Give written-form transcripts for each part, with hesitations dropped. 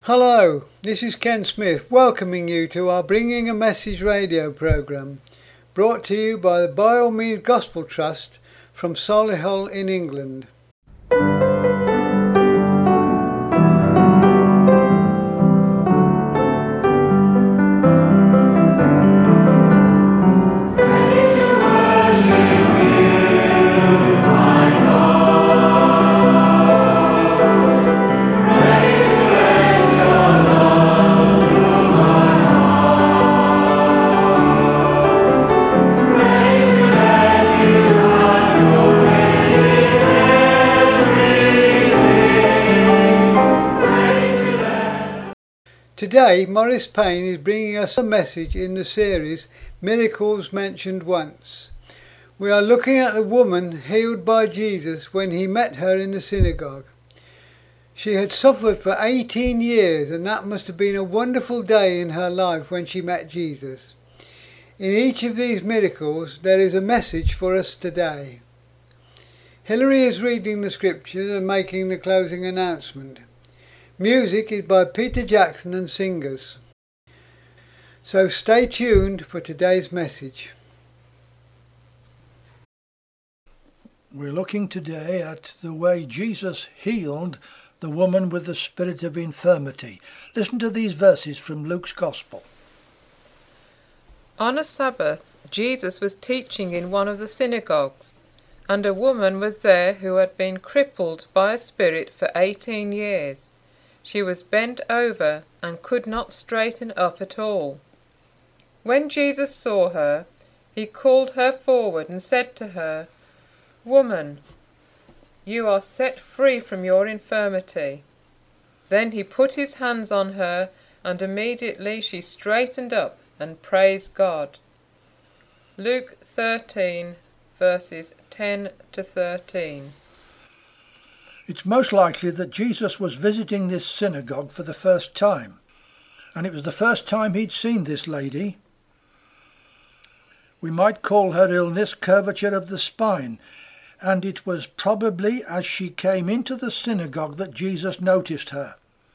Hello, this is Ken Smith welcoming you to our Bringing a Message radio programme, brought to you by the By All Means Gospel Trust from Solihull in England. Today, Maurice Payne is bringing us a message in the series Miracles Mentioned Once. We are looking at the woman healed by Jesus when he met her in the synagogue. She had suffered for 18 years, and that must have been a wonderful day in her life when she met Jesus. In each of these miracles there is a message for us today. Hilary is reading the scriptures and making the closing announcement. Music is by Peter Jackson and Singers. So stay tuned for today's message. We're looking today at the way Jesus healed the woman with the spirit of infirmity. Listen to these verses from Luke's Gospel. On a Sabbath, Jesus was teaching in one of the synagogues, and a woman was there who had been crippled by a spirit for 18 years. She was bent over and could not straighten up at all. When Jesus saw her, he called her forward and said to her, "Woman, you are set free from your infirmity." Then he put his hands on her, and immediately she straightened up and praised God. Luke 13, verses 10 to 13. It's most likely that Jesus was visiting this synagogue for the first time, and it was the first time he'd seen this lady. We might call her illness curvature of the spine, and it was probably as she came into the synagogue that Jesus noticed her.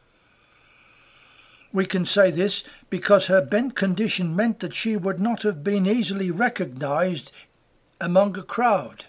We can say this because her bent condition meant that she would not have been easily recognized among a crowd.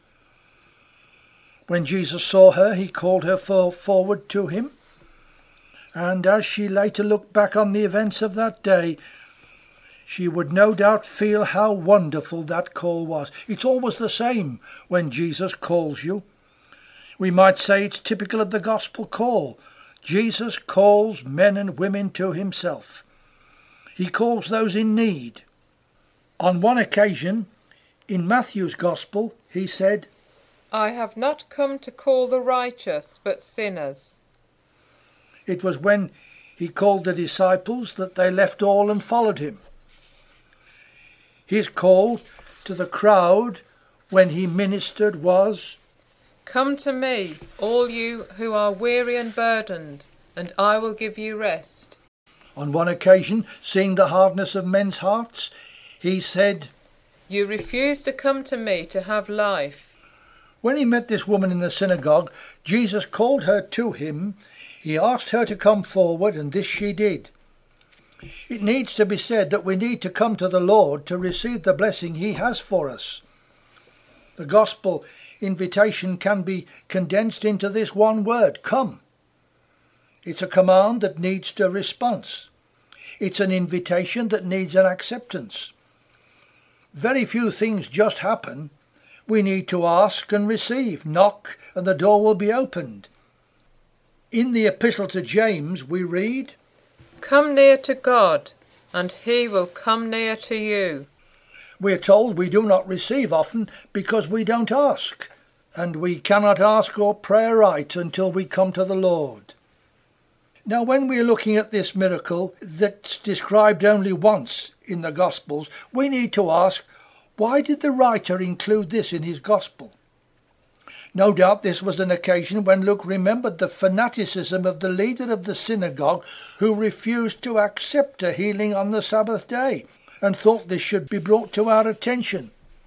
When Jesus saw her, he called her forward to him, and as she later looked back on the events of that day, she would no doubt feel how wonderful that call was. It's always the same when Jesus calls you. We might say it's typical of the gospel call. Jesus calls men and women to himself. He calls those in need. On one occasion, in Matthew's Gospel, he said, "I have not come to call the righteous, but sinners." It was when he called the disciples that they left all and followed him. His call to the crowd when he ministered was, "Come to me, all you who are weary and burdened, and I will give you rest." On one occasion, seeing the hardness of men's hearts, he said, "You refuse to come to me to have life." When he met this woman in the synagogue, Jesus called her to him. He asked her to come forward, and this she did. It needs to be said that we need to come to the Lord to receive the blessing he has for us. The gospel invitation can be condensed into this one word, come. It's a command that needs a response. It's an invitation that needs an acceptance. Very few things just happen. We need to ask and receive, knock, and the door will be opened. In the Epistle to James we read, "Come near to God, and he will come near to you." We are told we do not receive often because we don't ask, and we cannot ask or pray aright until we come to the Lord. Now, when we are looking at this miracle that's described only once in the Gospels, we need to ask, why did the writer include this in his Gospel? No doubt this was an occasion when Luke remembered the fanaticism of the leader of the synagogue who refused to accept a healing on the Sabbath day and thought this should be brought to our attention.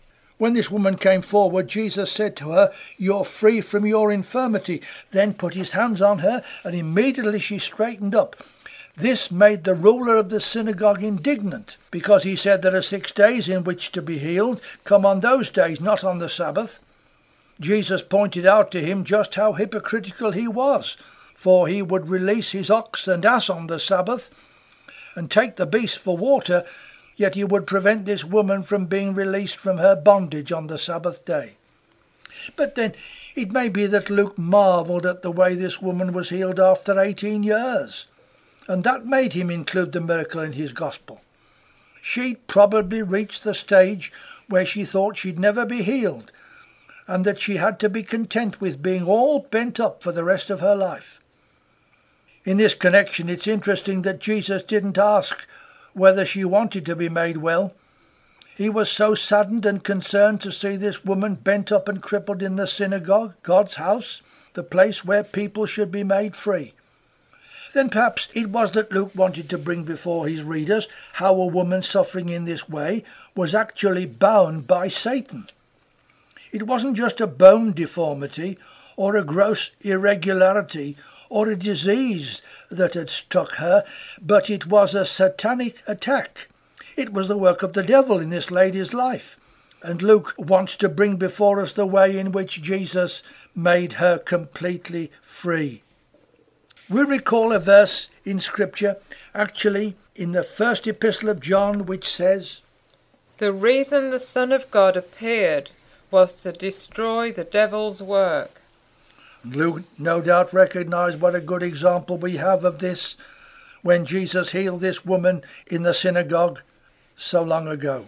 When this woman came forward, Jesus said to her, "You're free from your infirmity," then put his hands on her, and immediately she straightened up. This made the ruler of the synagogue indignant, because he said there are 6 days in which to be healed. Come on those days, not on the Sabbath. Jesus pointed out to him just how hypocritical he was, for he would release his ox and ass on the Sabbath and take the beast for water, yet he would prevent this woman from being released from her bondage on the Sabbath day. But then it may be that Luke marvelled at the way this woman was healed after 18 years, and that made him include the miracle in his gospel. She'd probably reached the stage where she thought she'd never be healed, and that she had to be content with being all bent up for the rest of her life. In this connection, it's interesting that Jesus didn't ask whether she wanted to be made well. He was so saddened and concerned to see this woman bent up and crippled in the synagogue, God's house, the place where people should be made free. Then perhaps it was that Luke wanted to bring before his readers how a woman suffering in this way was actually bound by Satan. It wasn't just a bone deformity or a gross irregularity or a disease that had struck her, but it was a satanic attack. It was the work of the devil in this lady's life, and Luke wants to bring before us the way in which Jesus made her completely free. We recall a verse in Scripture, actually in the first epistle of John, which says, "The reason the Son of God appeared was to destroy the devil's work." Luke no doubt recognised what a good example we have of this when Jesus healed this woman in the synagogue so long ago.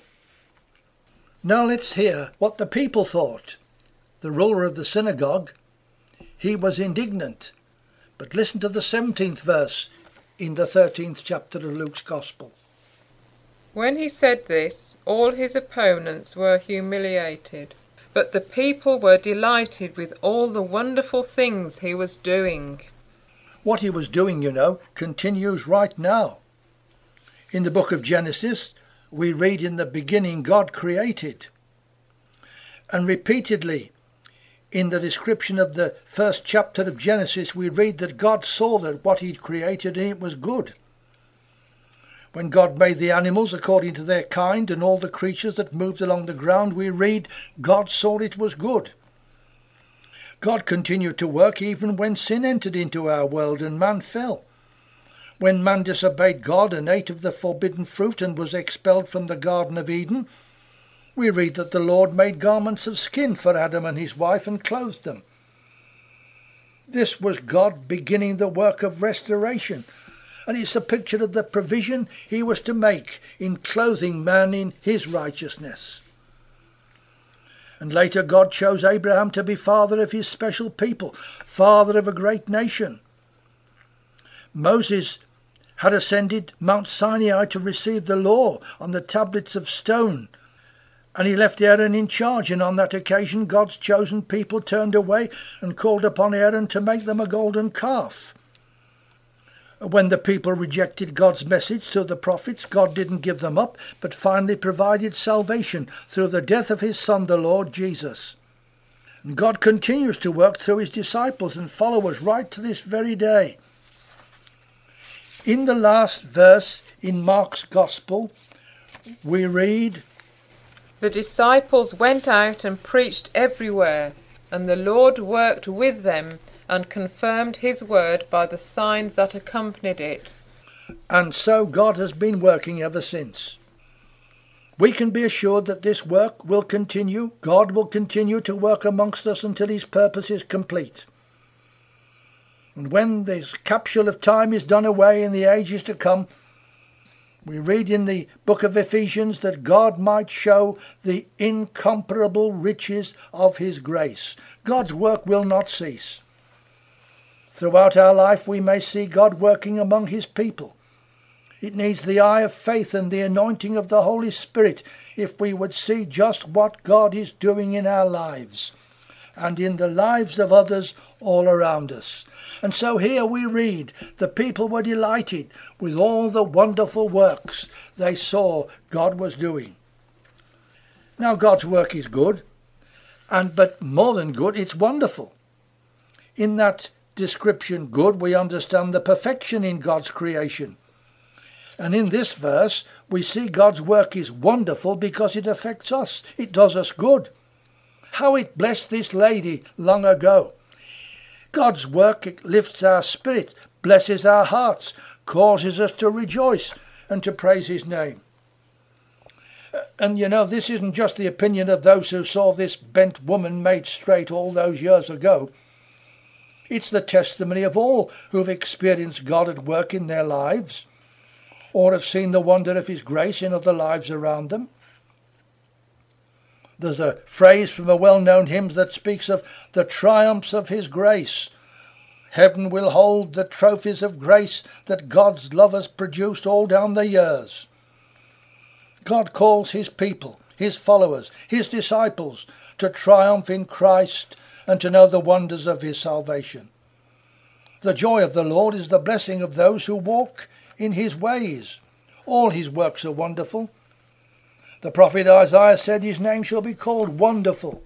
Now let's hear what the people thought. The ruler of the synagogue, he was indignant. But listen to the 17th verse in the 13th chapter of Luke's Gospel. When he said this, all his opponents were humiliated, but the people were delighted with all the wonderful things he was doing. What he was doing, continues right now. In the book of Genesis, we read, "In the beginning God created." And repeatedly, in the description of the first chapter of Genesis, we read that God saw that what he'd created and it was good. When God made the animals according to their kind and all the creatures that moved along the ground, we read, God saw it was good. God continued to work even when sin entered into our world and man fell. When man disobeyed God and ate of the forbidden fruit and was expelled from the Garden of Eden, we read that the Lord made garments of skin for Adam and his wife and clothed them. This was God beginning the work of restoration, and it's a picture of the provision he was to make in clothing man in his righteousness. And later God chose Abraham to be father of his special people, father of a great nation. Moses had ascended Mount Sinai to receive the law on the tablets of stone, and he left Aaron in charge, and on that occasion God's chosen people turned away and called upon Aaron to make them a golden calf. When the people rejected God's message through the prophets, God didn't give them up, but finally provided salvation through the death of his Son, the Lord Jesus. And God continues to work through his disciples and followers right to this very day. In the last verse in Mark's Gospel, we read, "The disciples went out and preached everywhere, and the Lord worked with them and confirmed his word by the signs that accompanied it." And so God has been working ever since. We can be assured that this work will continue. God will continue to work amongst us until his purpose is complete. And when this capsule of time is done away in the ages to come, we read in the book of Ephesians that God might show the incomparable riches of his grace. God's work will not cease. Throughout our life we may see God working among his people. It needs the eye of faith and the anointing of the Holy Spirit if we would see just what God is doing in our lives and in the lives of others all around us. And so here we read, the people were delighted with all the wonderful works they saw God was doing. Now God's work is good, but more than good, it's wonderful. In that description, good, we understand the perfection in God's creation. And in this verse, we see God's work is wonderful because it affects us. It does us good. How it blessed this lady long ago. God's work lifts our spirit, blesses our hearts, causes us to rejoice and to praise his name. And you know, this isn't just the opinion of those who saw this bent woman made straight all those years ago. It's the testimony of all who have experienced God at work in their lives, or have seen the wonder of his grace in other lives around them. There's a phrase from a well-known hymn that speaks of the triumphs of his grace. Heaven will hold the trophies of grace that God's love has produced all down the years. God calls his people, his followers, his disciples to triumph in Christ and to know the wonders of his salvation. The joy of the Lord is the blessing of those who walk in his ways. All his works are wonderful. The prophet Isaiah said his name shall be called Wonderful.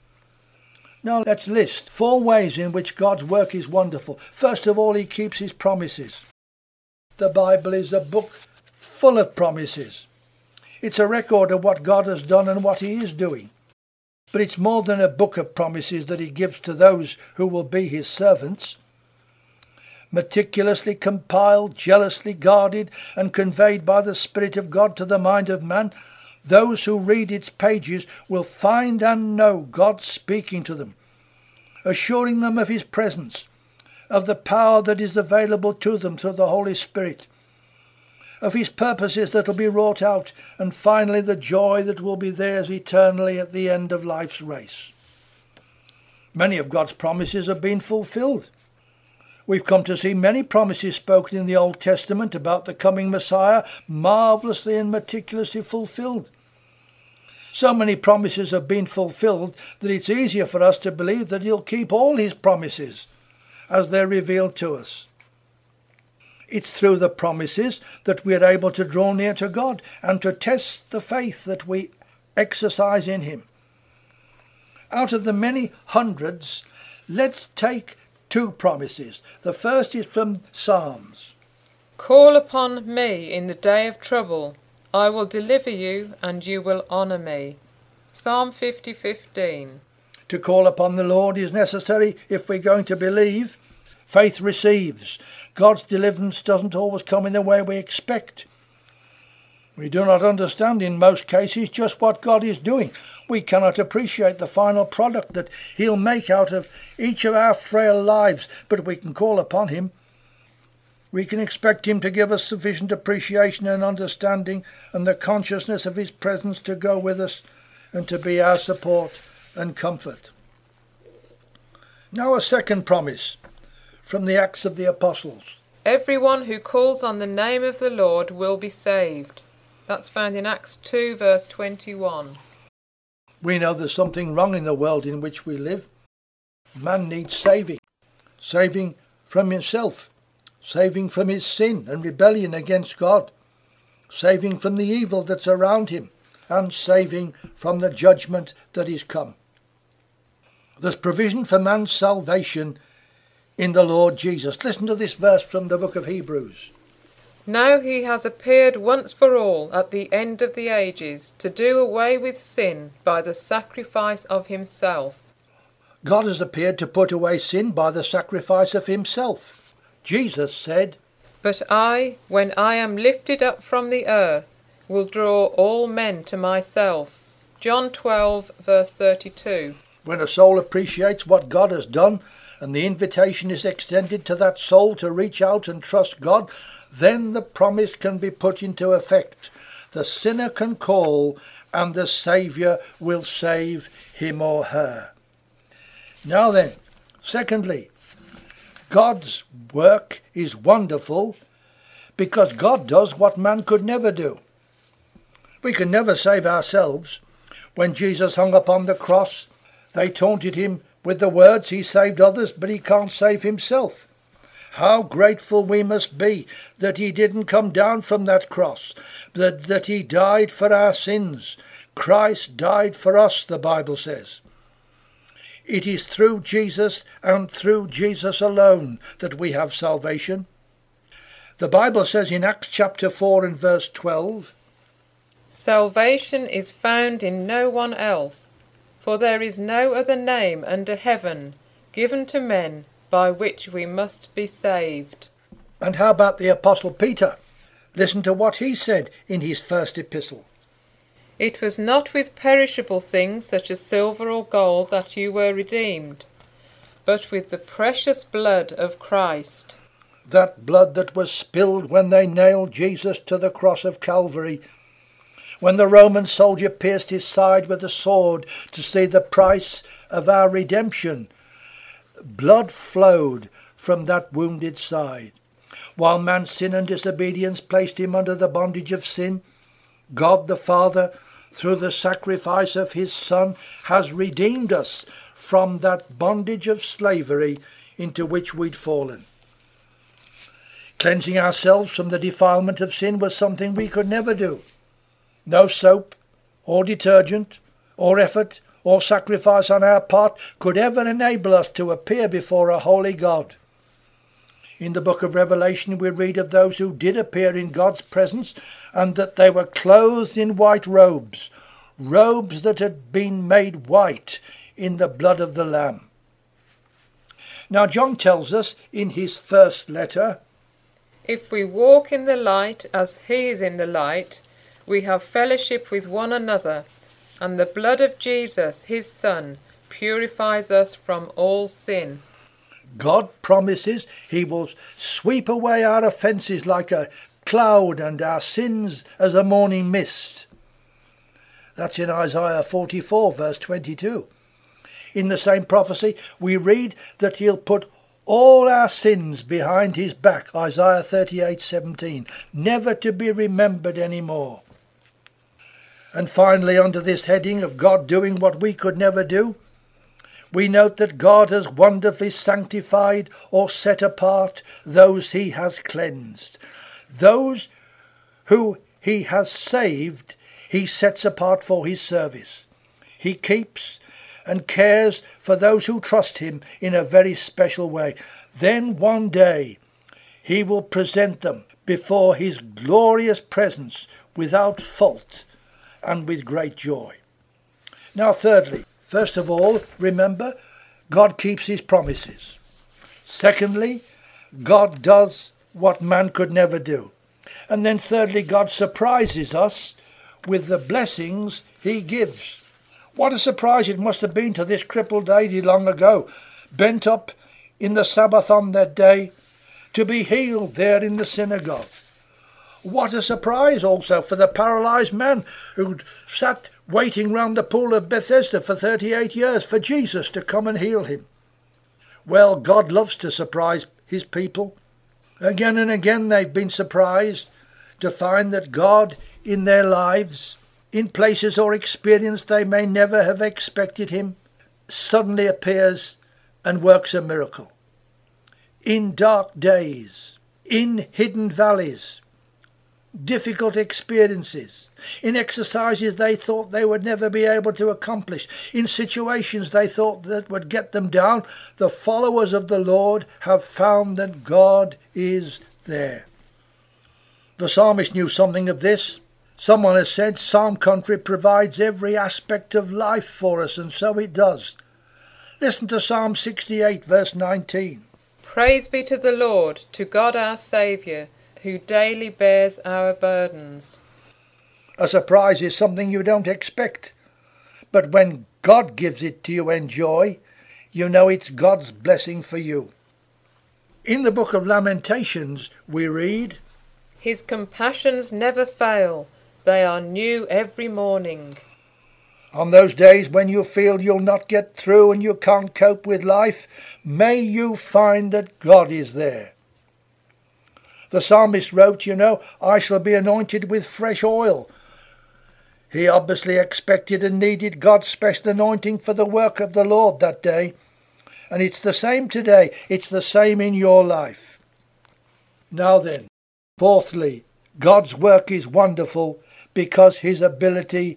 Now let's list 4 ways in which God's work is wonderful. First of all, he keeps his promises. The Bible is a book full of promises. It's a record of what God has done and what he is doing. But it's more than a book of promises that he gives to those who will be his servants. Meticulously compiled, jealously guarded, and conveyed by the Spirit of God to the mind of man, those who read its pages will find and know God speaking to them, assuring them of his presence, of the power that is available to them through the Holy Spirit, of his purposes that will be wrought out, and finally the joy that will be theirs eternally at the end of life's race. Many of God's promises have been fulfilled. We've come to see many promises spoken in the Old Testament about the coming Messiah, marvellously and meticulously fulfilled. So many promises have been fulfilled that it's easier for us to believe that he'll keep all his promises as they're revealed to us. It's through the promises that we are able to draw near to God and to test the faith that we exercise in him. Out of the many hundreds, let's take 2 promises. The first is from Psalms. Call upon me in the day of trouble. I will deliver you, and you will honour me. Psalm 50:15. To call upon the Lord is necessary if we're going to believe. Faith receives. God's deliverance doesn't always come in the way we expect. We do not understand in most cases just what God is doing. We cannot appreciate the final product that he'll make out of each of our frail lives, but we can call upon him. We can expect him to give us sufficient appreciation and understanding and the consciousness of his presence to go with us and to be our support and comfort. Now a second promise from the Acts of the Apostles. Everyone who calls on the name of the Lord will be saved. That's found in Acts 2 verse 21. We know there's something wrong in the world in which we live. Man needs saving. Saving from himself. Saving from his sin and rebellion against God. Saving from the evil that's around him. And saving from the judgment that is come. There's provision for man's salvation in the Lord Jesus. Listen to this verse from the book of Hebrews. Now he has appeared once for all at the end of the ages to do away with sin by the sacrifice of himself. God has appeared to put away sin by the sacrifice of himself. Jesus said, But I, when I am lifted up from the earth, will draw all men to myself. John 12 verse 32. When a soul appreciates what God has done, and the invitation is extended to that soul to reach out and trust God, then the promise can be put into effect. The sinner can call, and the Saviour will save him or her. Now then, secondly, God's work is wonderful because God does what man could never do. We can never save ourselves. When Jesus hung upon the cross, they taunted him with the words, he saved others, but he can't save himself. How grateful we must be that he didn't come down from that cross, that he died for our sins, Christ died for us, the Bible says. It is through Jesus and through Jesus alone that we have salvation. The Bible says in Acts chapter 4 and verse 12, "Salvation is found in no one else, for there is no other name under heaven given to men by which we must be saved." And how about the Apostle Peter? Listen to what he said in his first epistle. "It was not with perishable things such as silver or gold that you were redeemed, but with the precious blood of Christ." That blood that was spilled when they nailed Jesus to the cross of Calvary, when the Roman soldier pierced his side with a sword to see the price of our redemption. Blood flowed from that wounded side. While man's sin and disobedience placed him under the bondage of sin, God the Father, through the sacrifice of his Son, has redeemed us from that bondage of slavery into which we'd fallen. Cleansing ourselves from the defilement of sin was something we could never do. No soap, or detergent, or effort, or sacrifice on our part could ever enable us to appear before a holy God. In the book of Revelation we read of those who did appear in God's presence, and that they were clothed in white robes, robes that had been made white in the blood of the Lamb. Now John tells us in his first letter, "If we walk in the light as he is in the light, we have fellowship with one another, and the blood of Jesus, his Son, purifies us from all sin." God promises he will sweep away our offences like a cloud and our sins as a morning mist. That's in Isaiah 44 verse 22. In the same prophecy we read that he'll put all our sins behind his back, Isaiah 38:17, never to be remembered any more. And finally, under this heading of God doing what we could never do, we note that God has wonderfully sanctified or set apart those he has cleansed. Those who he has saved, he sets apart for his service. He keeps and cares for those who trust him in a very special way. Then one day he will present them before his glorious presence without fault and with great joy. Now thirdly, first of all, remember, God keeps his promises. Secondly, God does what man could never do. And then thirdly, God surprises us with the blessings he gives. What a surprise it must have been to this crippled lady long ago, bent up in the Sabbath on that day, to be healed there in the synagogue. What a surprise also for the paralysed man who'd sat waiting round the pool of Bethesda for 38 years for Jesus to come and heal him. Well, God loves to surprise his people. Again and again they've been surprised to find that God in their lives, in places or experience they may never have expected him, suddenly appears and works a miracle. In dark days, in hidden valleys, difficult experiences, in exercises they thought they would never be able to accomplish, in situations they thought that would get them down, the followers of the Lord have found that God is there. The psalmist knew something of this. Someone has said Psalm country provides every aspect of life for us, and so it does. Listen to Psalm 68 verse 19. "Praise be to the Lord, to God our Saviour, who daily bears our burdens." A surprise is something you don't expect, but when God gives it to you in joy, you know it's God's blessing for you. In the book of Lamentations we read, "His compassions never fail, they are new every morning." On those days when you feel you'll not get through and you can't cope with life, may you find that God is there. The psalmist wrote, I shall be anointed with fresh oil. He obviously expected and needed God's special anointing for the work of the Lord that day. And it's the same today. It's the same in your life. Now then, fourthly, God's work is wonderful because his ability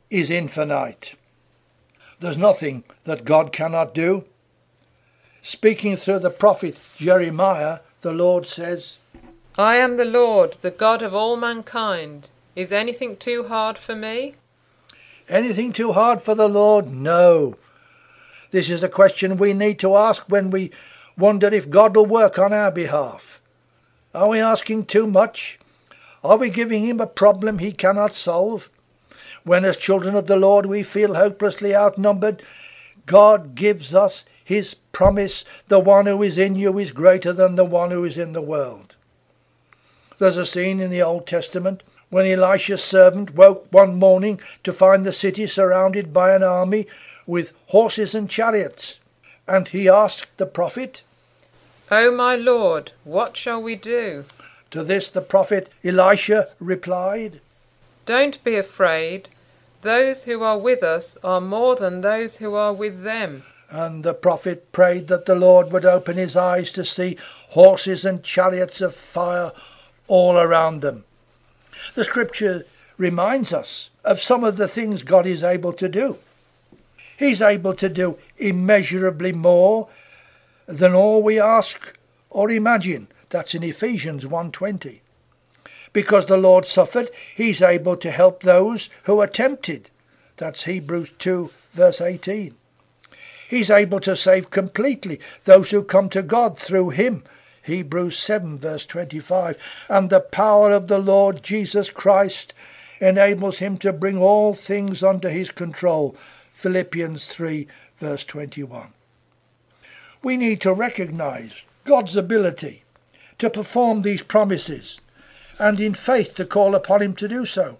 is infinite. There's nothing that God cannot do. Speaking through the prophet Jeremiah, the Lord says, I am the Lord, the God of all mankind. Is anything too hard for me? Anything too hard for the Lord? No. This is a question we need to ask when we wonder if God will work on our behalf. Are we asking too much? Are we giving him a problem he cannot solve? When as children of the Lord we feel hopelessly outnumbered, God gives us his promise, the one who is in you is greater than the one who is in the world. There's a scene in the Old Testament when Elisha's servant woke one morning to find the city surrounded by an army with horses and chariots. And he asked the prophet, O my Lord, what shall we do? To this the prophet Elisha replied, Don't be afraid. Those who are with us are more than those who are with them. And the prophet prayed that the Lord would open his eyes to see horses and chariots of fire all around them. The scripture reminds us of some of the things God is able to do. He's able to do immeasurably more than all we ask or imagine. That's in Ephesians 1:20. Because the Lord suffered, he's able to help those who are tempted. That's Hebrews 2 verse 18. He's able to save completely those who come to God through him. Hebrews 7 verse 25. And the power of the Lord Jesus Christ enables him to bring all things under his control. Philippians 3 verse 21. We need to recognize God's ability to perform these promises and in faith to call upon him to do so.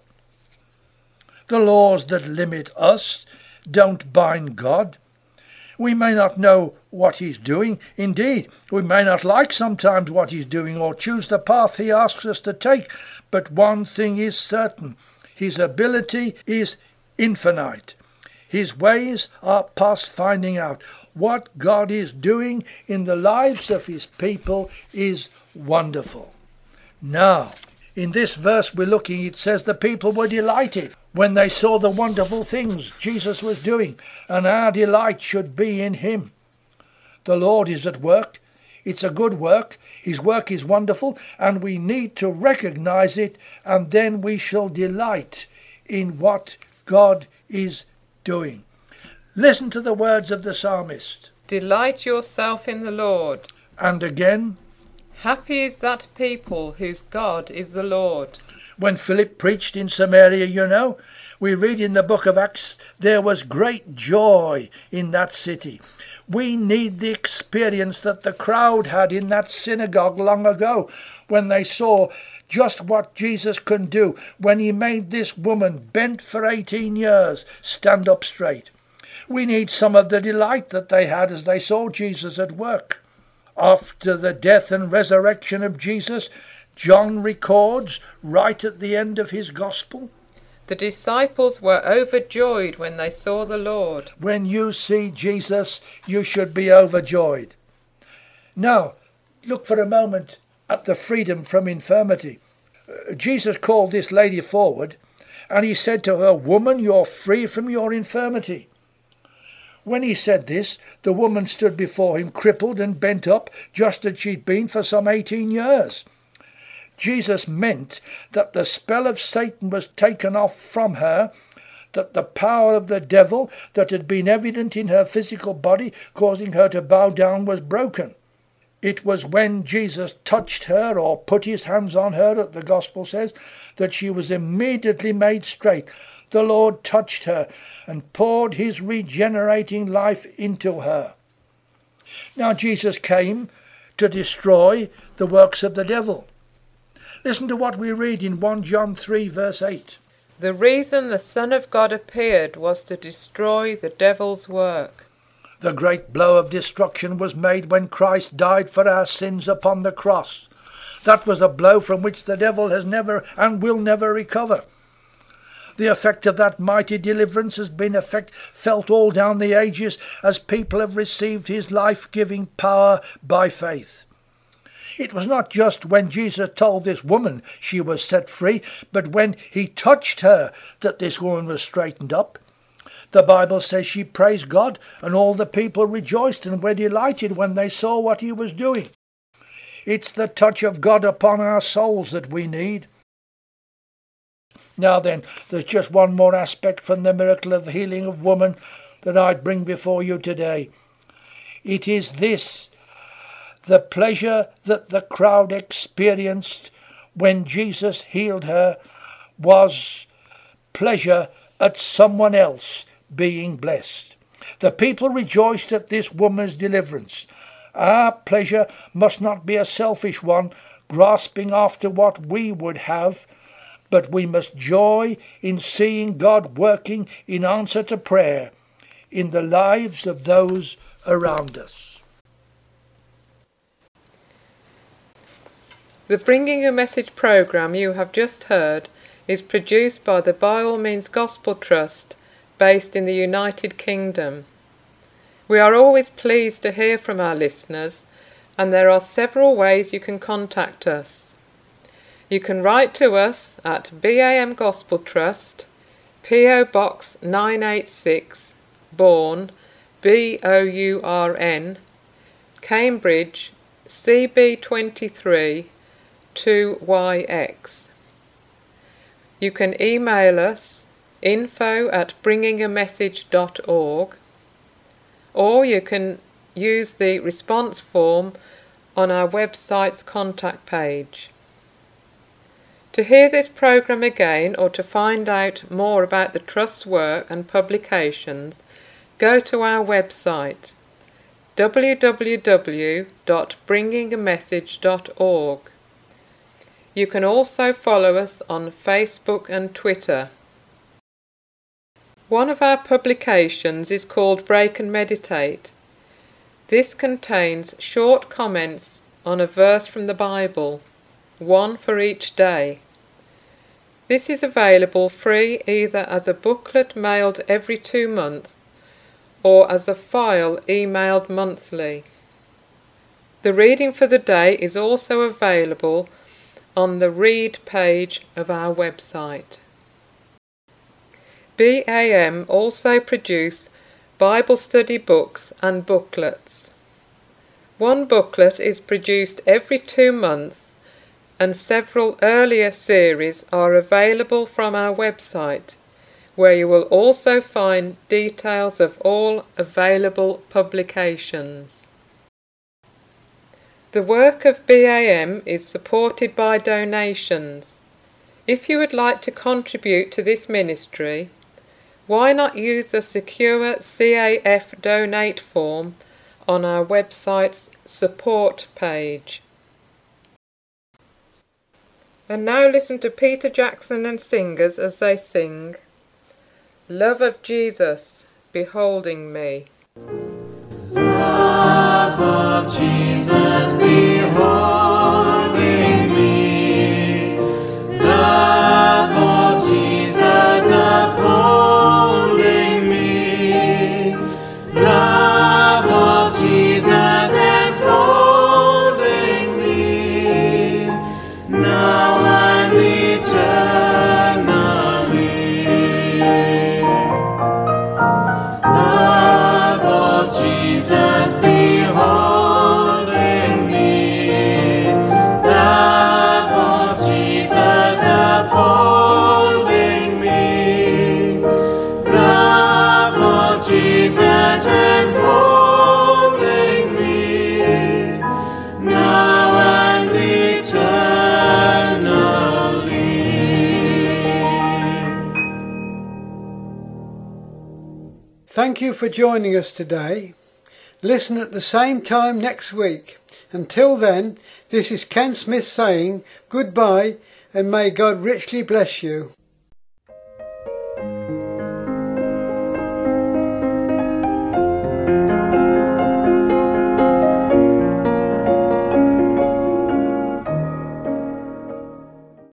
The laws that limit us don't bind God. We may not know what he's doing. Indeed, we may not like sometimes what he's doing or choose the path he asks us to take. But one thing is certain. His ability is infinite. His ways are past finding out. What God is doing in the lives of his people is wonderful. Now, in this verse we're looking, it says the people were delighted when they saw the wonderful things Jesus was doing, and our delight should be in him. The Lord is at work. It's a good work. His work is wonderful, and we need to recognize it, and then we shall delight in what God is doing. Listen to the words of the psalmist. Delight yourself in the Lord. And again, Happy is that people whose God is the Lord. when Philip preached in Samaria, we read in the book of Acts, there was great joy in that city. We need the experience that the crowd had in that synagogue long ago when they saw just what Jesus can do when he made this woman, bent for 18 years, stand up straight. We need some of the delight that they had as they saw Jesus at work. After the death and resurrection of Jesus, John records right at the end of his gospel, The disciples were overjoyed when they saw the Lord. when you see Jesus, you should be overjoyed. Now, look for a moment at the freedom from infirmity. Jesus called this lady forward, and he said to her, "Woman, you're free from your infirmity." When he said this, the woman stood before him crippled and bent up, just as she'd been for some 18 years. Jesus meant that the spell of Satan was taken off from her, that the power of the devil that had been evident in her physical body, causing her to bow down, was broken. It was when Jesus touched her or put his hands on her, that the gospel says, that she was immediately made straight. The Lord touched her and poured his regenerating life into her. Now Jesus came to destroy the works of the devil. Listen to what we read in 1 John 3 verse 8. The reason the Son of God appeared was to destroy the devil's work. The great blow of destruction was made when Christ died for our sins upon the cross. That was a blow from which the devil has never and will never recover. The effect of that mighty deliverance has been felt all down the ages as people have received his life-giving power by faith. It was not just when Jesus told this woman she was set free, but when he touched her that this woman was straightened up. The Bible says she praised God, and all the people rejoiced and were delighted when they saw what he was doing. It's the touch of God upon our souls that we need. Now then, there's just one more aspect from the miracle of the healing of woman that I'd bring before you today. It is this: the pleasure that the crowd experienced when Jesus healed her was pleasure at someone else being blessed. The people rejoiced at this woman's deliverance. Our pleasure must not be a selfish one, grasping after what we would have, but we must joy in seeing God working in answer to prayer in the lives of those around us. The Bringing a Message programme you have just heard is produced by the By All Means Gospel Trust, based in the United Kingdom. We are always pleased to hear from our listeners, and there are several ways you can contact us. You can write to us at BAM Gospel Trust, P.O. Box 986, Bourne, Bourn, Cambridge, CB23 2YX. You can email us info@bringingamessage.org, or you can use the response form on our website's contact page. To hear this programme again, or to find out more about the Trust's work and publications, go to our website www.bringingamessage.org. You can also follow us on Facebook and Twitter. One of our publications is called Break and Meditate. This contains short comments on a verse from the Bible, one for each day. This is available free either as a booklet mailed every 2 months or as a file emailed monthly. The reading for the day is also available on the Read page of our website. BAM also produce Bible study books and booklets. One booklet is produced every 2 months, and several earlier series are available from our website, where you will also find details of all available publications. The work of BAM is supported by donations. If you would like to contribute to this ministry, why not use the secure CAF donate form on our website's support page. And now listen to Peter Jackson and singers as they sing Love of Jesus, Beholding Me. Love of Jesus, beholding me. Love of Jesus, upholding me. Love of Jesus, enfolding me. Now and eternally. Love of Jesus, beholding me. Love of Jesus, upholding me. Love of Jesus, enfolding me. Now and eternally. Thank you for joining us today. Listen at the same time next week. Until then, this is Ken Smith saying goodbye and may God richly bless you.